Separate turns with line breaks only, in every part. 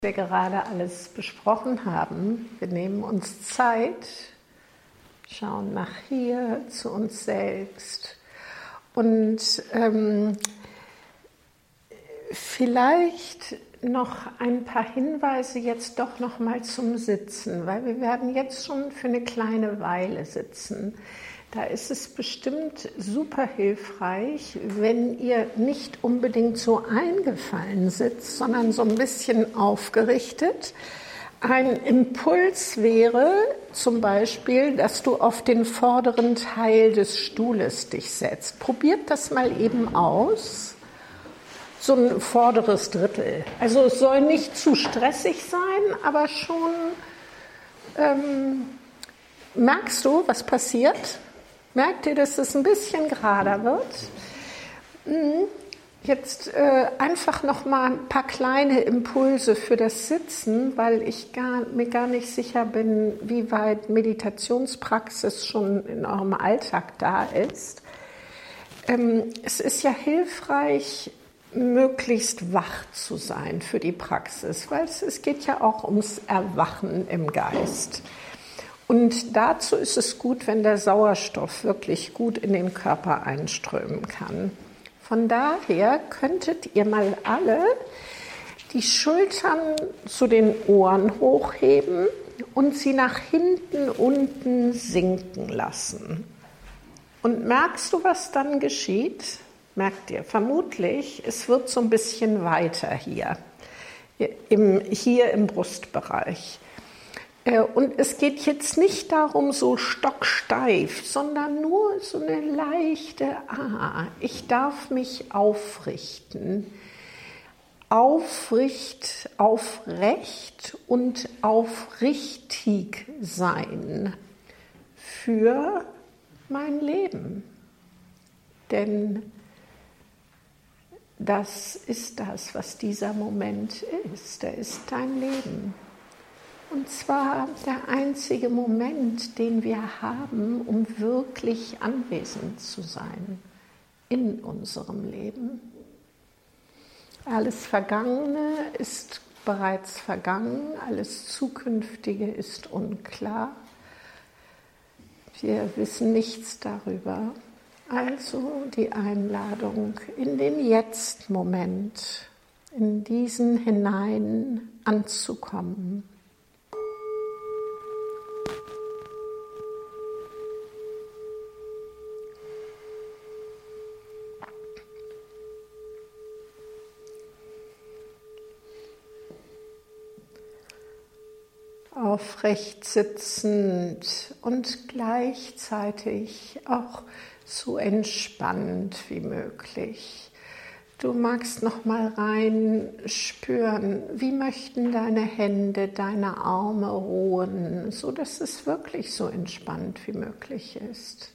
wir gerade alles besprochen haben. Wir nehmen uns Zeit, schauen nach hier zu uns selbst und vielleicht noch ein paar Hinweise jetzt doch noch mal zum Sitzen, weil wir werden jetzt schon für eine kleine Weile sitzen. Da ist es bestimmt super hilfreich, wenn ihr nicht unbedingt so eingefallen sitzt, sondern so ein bisschen aufgerichtet. Ein Impuls wäre zum Beispiel, dass du auf den vorderen Teil des Stuhles dich setzt. Probiert das mal eben aus. So ein vorderes Drittel. Also es soll nicht zu stressig sein, aber schon merkst du, was passiert? Merkt ihr, dass es ein bisschen gerader wird? Jetzt einfach noch mal ein paar kleine Impulse für das Sitzen, weil ich mir gar nicht sicher bin, wie weit Meditationspraxis schon in eurem Alltag da ist. Es ist ja hilfreich, möglichst wach zu sein für die Praxis, weil es geht ja auch ums Erwachen im Geist. Und dazu ist es gut, wenn der Sauerstoff wirklich gut in den Körper einströmen kann. Von daher könntet ihr mal alle die Schultern zu den Ohren hochheben und sie nach hinten unten sinken lassen. Und merkst du, was dann geschieht? Merkt ihr vermutlich, es wird so ein bisschen weiter hier im Brustbereich. Und es geht jetzt nicht darum, so stocksteif, sondern nur so eine leichte, ich darf mich aufrichten. Aufrecht und aufrichtig sein für mein Leben. Denn das ist das, was dieser Moment ist. Der ist dein Leben. Und zwar der einzige Moment, den wir haben, um wirklich anwesend zu sein in unserem Leben. Alles Vergangene ist bereits vergangen, alles Zukünftige ist unklar. Wir wissen nichts darüber. Also die Einladung in den Jetzt-Moment, in diesen hinein anzukommen. Aufrecht sitzend und gleichzeitig auch so entspannt wie möglich. Du magst noch mal rein spüren, wie möchten deine Hände, deine Arme ruhen, so dass es wirklich so entspannt wie möglich ist.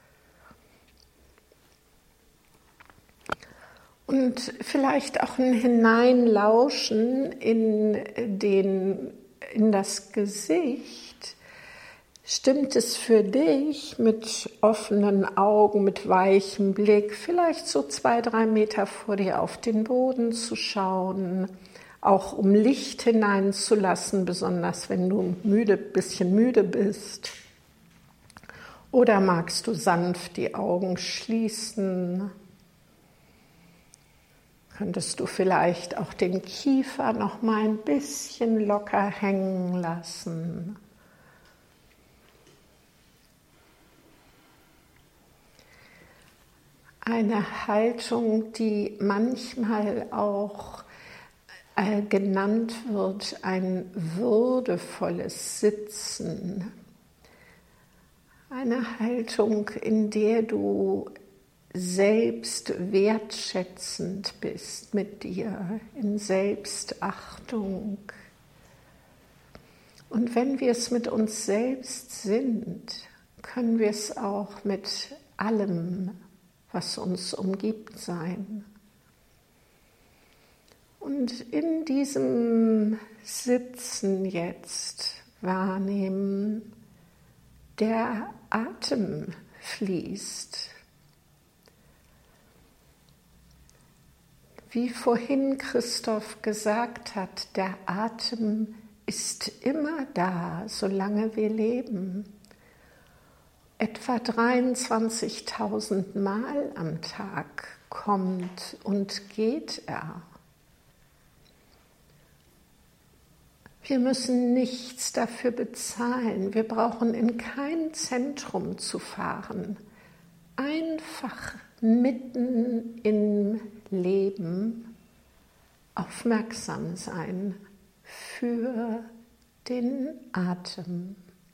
Und vielleicht auch ein Hineinlauschen in das Gesicht. Stimmt es für dich, mit offenen Augen, mit weichem Blick, vielleicht so 2-3 Meter vor dir auf den Boden zu schauen, auch um Licht hineinzulassen, besonders wenn du bisschen müde bist? Oder magst du sanft die Augen schließen? Könntest du vielleicht auch den Kiefer noch mal ein bisschen locker hängen lassen? Eine Haltung, die manchmal auch genannt wird, ein würdevolles Sitzen. Eine Haltung, in der du selbst wertschätzend bist mit dir, in Selbstachtung. Und wenn wir es mit uns selbst sind, können wir es auch mit allem, was uns umgibt, sein. Und in diesem Sitzen jetzt wahrnehmen, der Atem fließt. Wie vorhin Christoph gesagt hat, der Atem ist immer da, solange wir leben. Etwa 23.000 Mal am Tag kommt und geht er. Wir müssen nichts dafür bezahlen. Wir brauchen in kein Zentrum zu fahren. Einfach mitten im Leben aufmerksam sein für den Atem.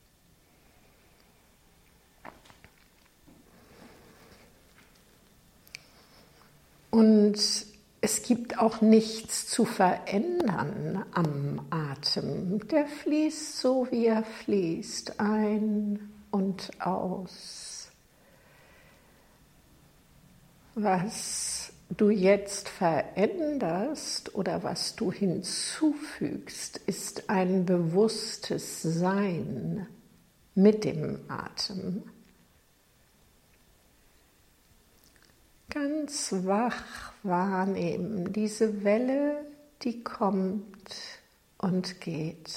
Und es gibt auch nichts zu verändern am Atem. Der fließt so, wie er fließt, ein und aus. Was du jetzt veränderst oder was du hinzufügst, ist ein bewusstes Sein mit dem Atem. Ganz wach wahrnehmen, diese Welle, die kommt und geht.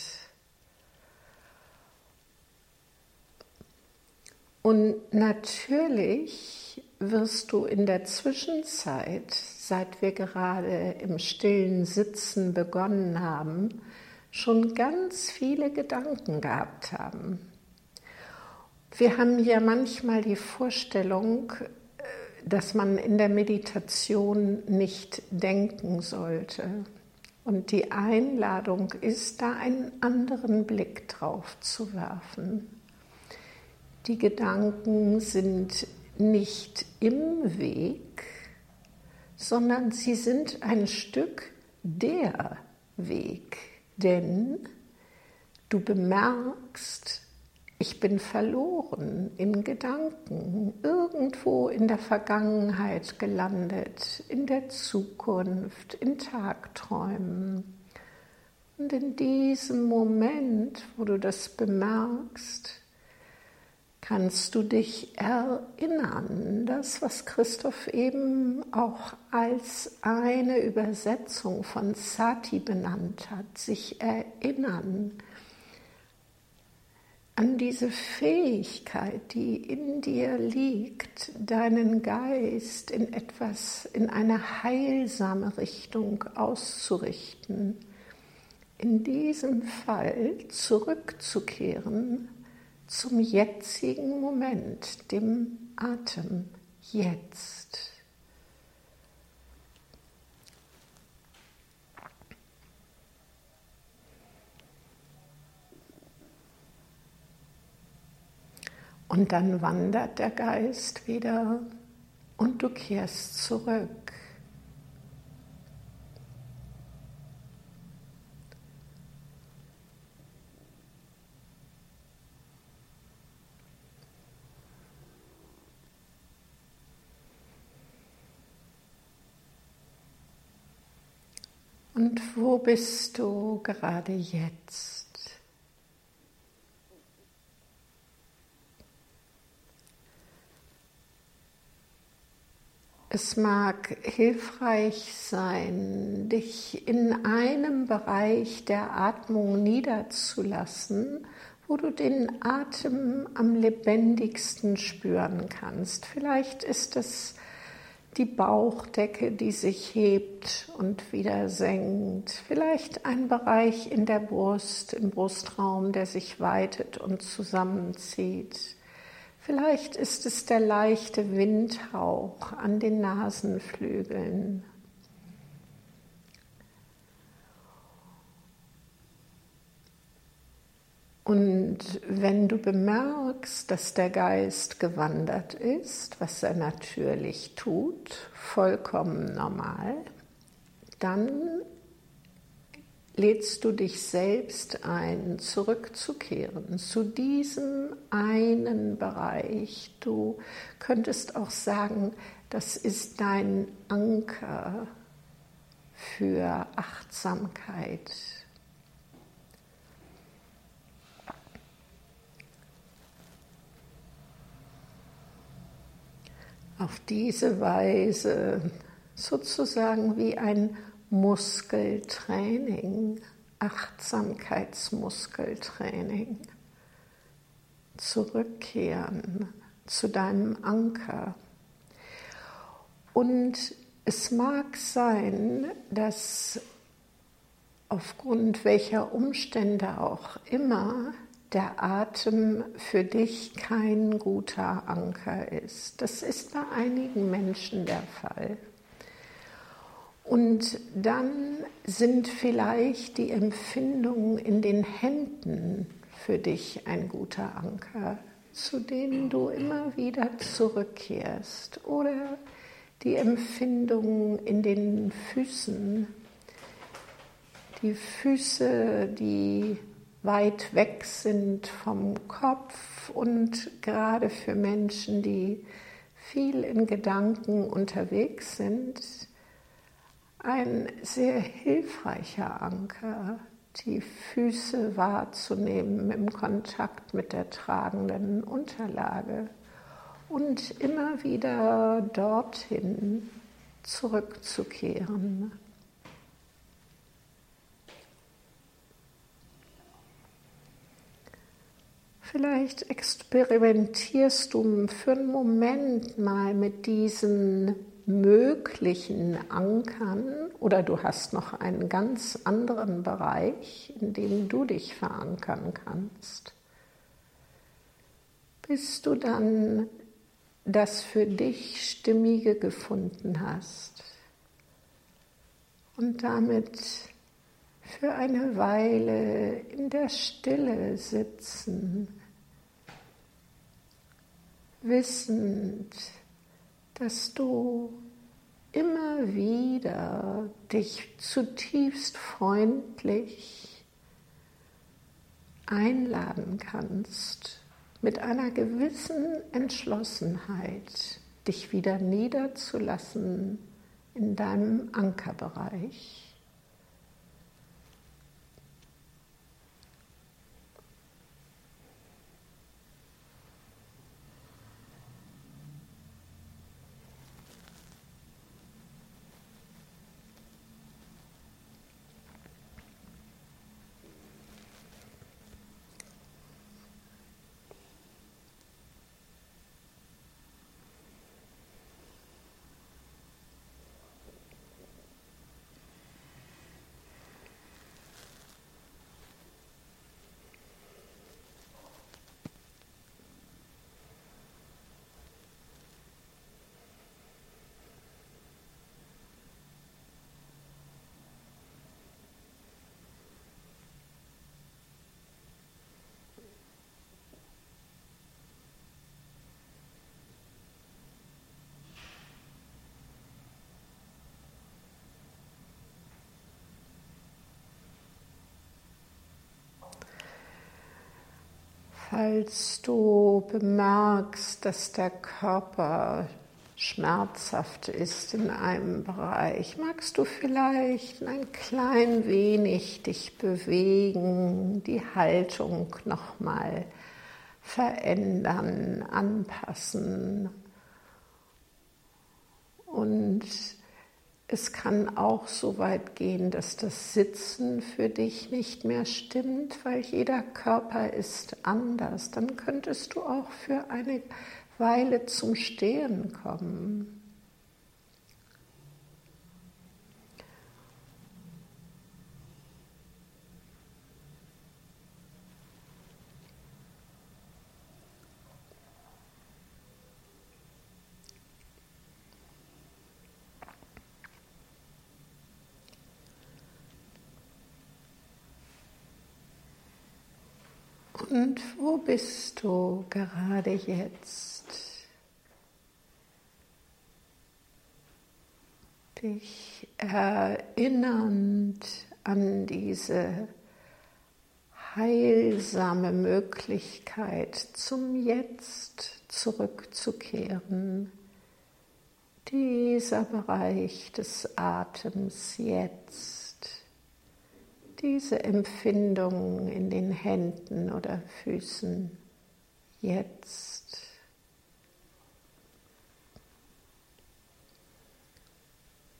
Und natürlich wirst du in der Zwischenzeit, seit wir gerade im stillen Sitzen begonnen haben, schon ganz viele Gedanken gehabt haben. Wir haben ja manchmal die Vorstellung, dass man in der Meditation nicht denken sollte. Und die Einladung ist, da einen anderen Blick drauf zu werfen. Die Gedanken sind nicht im Weg, sondern sie sind ein Stück der Weg. Denn du bemerkst, ich bin verloren in Gedanken, irgendwo in der Vergangenheit gelandet, in der Zukunft, in Tagträumen. Und in diesem Moment, wo du das bemerkst, kannst du dich erinnern, das, was Christoph eben auch als eine Übersetzung von Sati benannt hat, sich erinnern an diese Fähigkeit, die in dir liegt, deinen Geist in eine heilsame Richtung auszurichten. In diesem Fall zurückzukehren zum jetzigen Moment, dem Atem, jetzt. Und dann wandert der Geist wieder und du kehrst zurück. Und wo bist du gerade jetzt? Es mag hilfreich sein, dich in einem Bereich der Atmung niederzulassen, wo du den Atem am lebendigsten spüren kannst. Vielleicht ist es die Bauchdecke, die sich hebt und wieder senkt. Vielleicht ein Bereich in der Brust, im Brustraum, der sich weitet und zusammenzieht. Vielleicht ist es der leichte Windhauch an den Nasenflügeln. Und wenn du bemerkst, dass der Geist gewandert ist, was er natürlich tut, vollkommen normal, dann lädst du dich selbst ein, zurückzukehren zu diesem einen Bereich. Du könntest auch sagen, das ist dein Anker für Achtsamkeit. Auf diese Weise sozusagen wie ein Muskeltraining, Achtsamkeitsmuskeltraining. Zurückkehren zu deinem Anker. Und es mag sein, dass aufgrund welcher Umstände auch immer der Atem für dich kein guter Anker ist. Das ist bei einigen Menschen der Fall. Und dann sind vielleicht die Empfindungen in den Händen für dich ein guter Anker, zu denen du immer wieder zurückkehrst. Oder die Empfindungen in den Füßen, die Füße, die weit weg sind vom Kopf und gerade für Menschen, die viel in Gedanken unterwegs sind, ein sehr hilfreicher Anker, die Füße wahrzunehmen im Kontakt mit der tragenden Unterlage und immer wieder dorthin zurückzukehren. Vielleicht experimentierst du für einen Moment mal mit diesen möglichen Ankern oder du hast noch einen ganz anderen Bereich, in dem du dich verankern kannst. Bis du dann das für dich Stimmige gefunden hast und damit für eine Weile in der Stille sitzen, wissend, dass du immer wieder dich zutiefst freundlich einladen kannst, mit einer gewissen Entschlossenheit dich wieder niederzulassen in deinem Ankerbereich. Falls du bemerkst, dass der Körper schmerzhaft ist in einem Bereich, magst du vielleicht ein klein wenig dich bewegen, die Haltung nochmal verändern, anpassen. Und es kann auch so weit gehen, dass das Sitzen für dich nicht mehr stimmt, weil jeder Körper ist anders. Dann könntest du auch für eine Weile zum Stehen kommen. Und wo bist du gerade jetzt? Dich erinnernd an diese heilsame Möglichkeit, zum Jetzt zurückzukehren. Dieser Bereich des Atems jetzt. Diese Empfindungen in den Händen oder Füßen jetzt.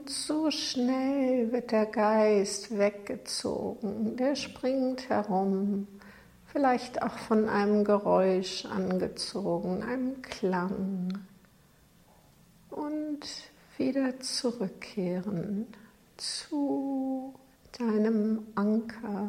Und so schnell wird der Geist weggezogen, der springt herum, vielleicht auch von einem Geräusch angezogen, einem Klang. Und wieder zurückkehren zu deinem Anker.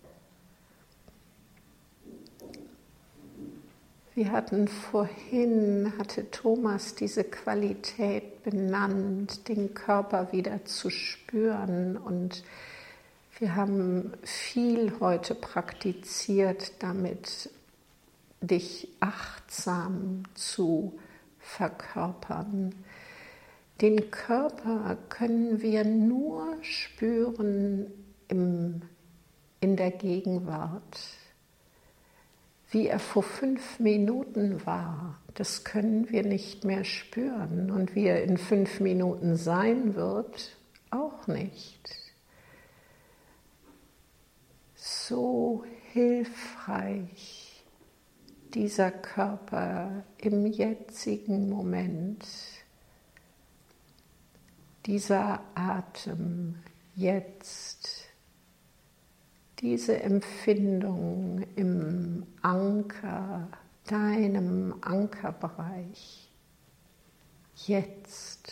Wir hatten vorhin, hatte Thomas diese Qualität benannt, den Körper wieder zu spüren. Und wir haben viel heute praktiziert, damit dich achtsam zu verkörpern. Den Körper können wir nur spüren in der Gegenwart. Wie er vor 5 Minuten war, das können wir nicht mehr spüren. Und wie er in 5 Minuten sein wird, auch nicht. So hilfreich dieser Körper im jetzigen Moment, dieser Atem jetzt, diese Empfindung im Anker, deinem Ankerbereich, jetzt.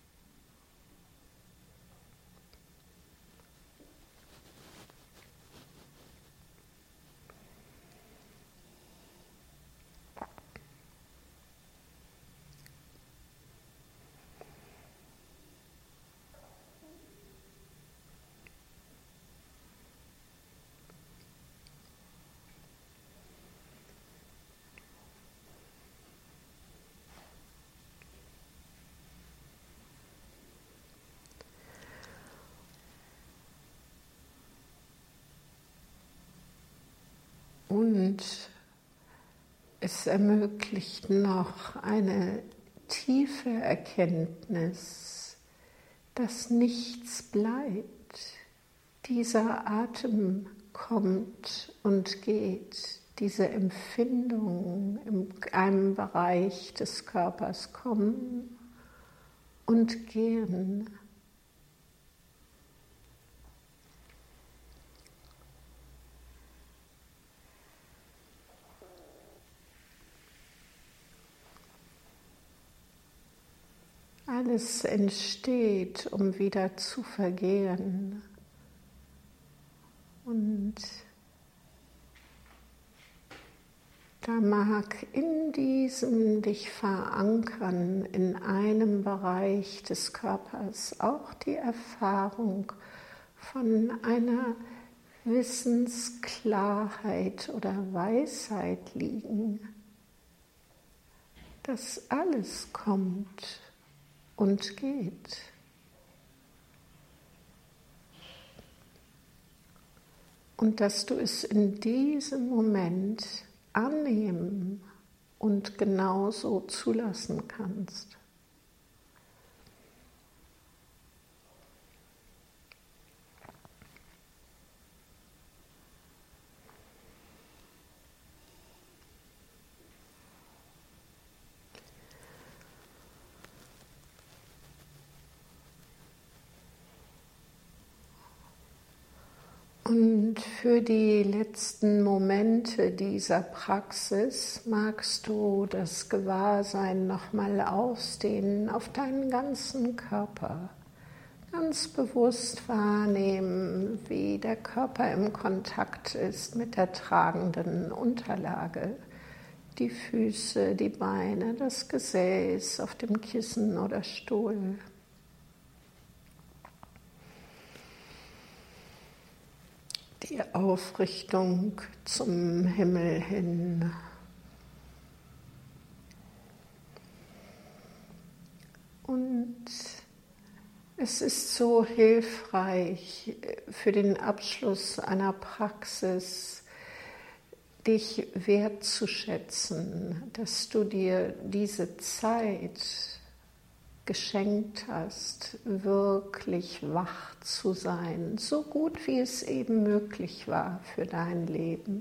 Und es ermöglicht noch eine tiefe Erkenntnis, dass nichts bleibt. Dieser Atem kommt und geht, diese Empfindungen in einem Bereich des Körpers kommen und gehen. Alles entsteht, um wieder zu vergehen. Und da mag in diesem dich verankern, in einem Bereich des Körpers, auch die Erfahrung von einer Wissensklarheit oder Weisheit liegen, dass alles kommt und geht. Und dass du es in diesem Moment annehmen und genauso zulassen kannst. Und für die letzten Momente dieser Praxis magst du das Gewahrsein nochmal ausdehnen auf deinen ganzen Körper. Ganz bewusst wahrnehmen, wie der Körper im Kontakt ist mit der tragenden Unterlage. Die Füße, die Beine, das Gesäß auf dem Kissen oder Stuhl. Die Aufrichtung zum Himmel hin. Und es ist so hilfreich für den Abschluss einer Praxis, dich wertzuschätzen, dass du dir diese Zeit geschenkt hast, wirklich wach zu sein, so gut wie es eben möglich war für dein Leben.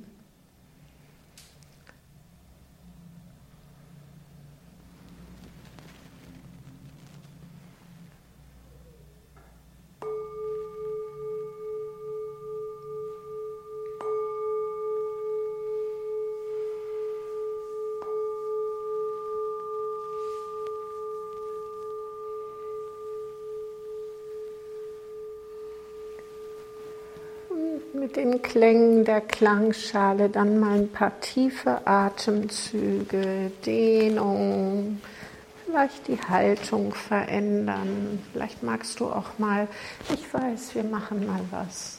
mit den Klängen der Klangschale dann mal ein paar tiefe Atemzüge, Dehnung, vielleicht die Haltung verändern. Vielleicht magst du auch mal, ich weiß, wir machen mal was.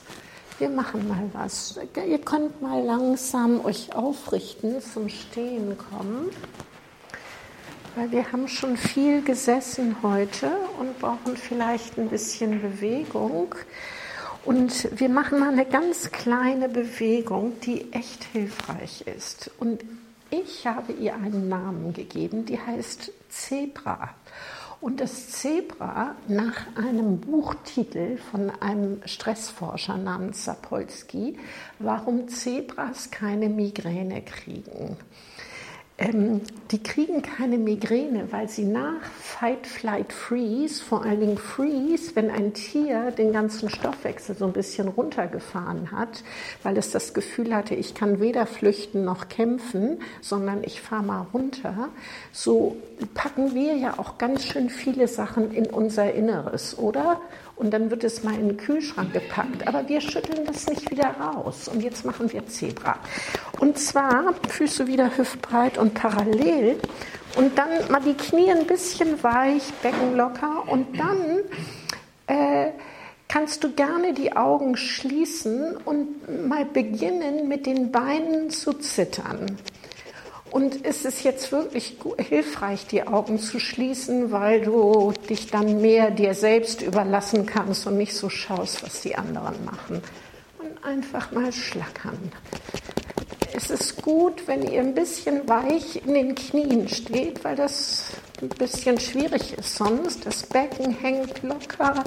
Ihr könnt mal langsam euch aufrichten, zum Stehen kommen, weil wir haben schon viel gesessen heute und brauchen vielleicht ein bisschen Bewegung. Und wir machen mal eine ganz kleine Bewegung, die echt hilfreich ist. Und ich habe ihr einen Namen gegeben, die heißt Zebra. Und das Zebra nach einem Buchtitel von einem Stressforscher namens Sapolsky, warum Zebras keine Migräne kriegen. Die kriegen keine Migräne, weil sie nach Fight, Flight, Freeze, vor allen Dingen Freeze, wenn ein Tier den ganzen Stoffwechsel so ein bisschen runtergefahren hat, weil es das Gefühl hatte, ich kann weder flüchten noch kämpfen, sondern ich fahre mal runter, so packen wir ja auch ganz schön viele Sachen in unser Inneres, oder? Und dann wird es mal in den Kühlschrank gepackt. Aber wir schütteln das nicht wieder raus. Und jetzt machen wir Zebra. Und zwar Füße wieder hüftbreit und parallel. Und dann mal die Knie ein bisschen weich, Becken locker. Und dann kannst du gerne die Augen schließen und mal beginnen, mit den Beinen zu zittern. Und es ist jetzt wirklich hilfreich, die Augen zu schließen, weil du dich dann mehr dir selbst überlassen kannst und nicht so schaust, was die anderen machen. Und einfach mal schlackern. Es ist gut, wenn ihr ein bisschen weich in den Knien steht, weil das ein bisschen schwierig ist sonst. Das Becken hängt locker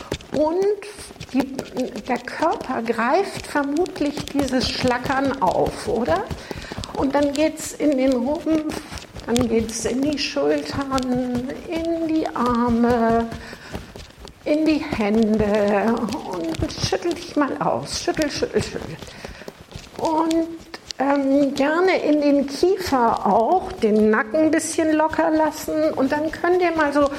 und der Körper greift vermutlich dieses Schlackern auf, oder? Und dann geht es in den Rumpf, dann geht es in die Schultern, in die Arme, in die Hände und schüttel dich mal aus. Schüttel. Und gerne in den Kiefer auch, den Nacken ein bisschen locker lassen und dann könnt ihr mal so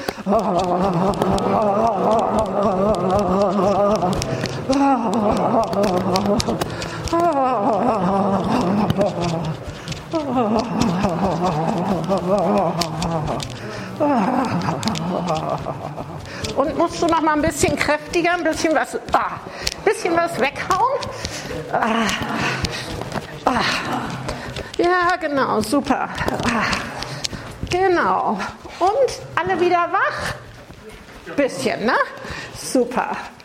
und musst du noch mal ein bisschen kräftiger, ein bisschen was weghauen? Ja, genau, super. Genau. Und alle wieder wach? Bisschen, ne? Super.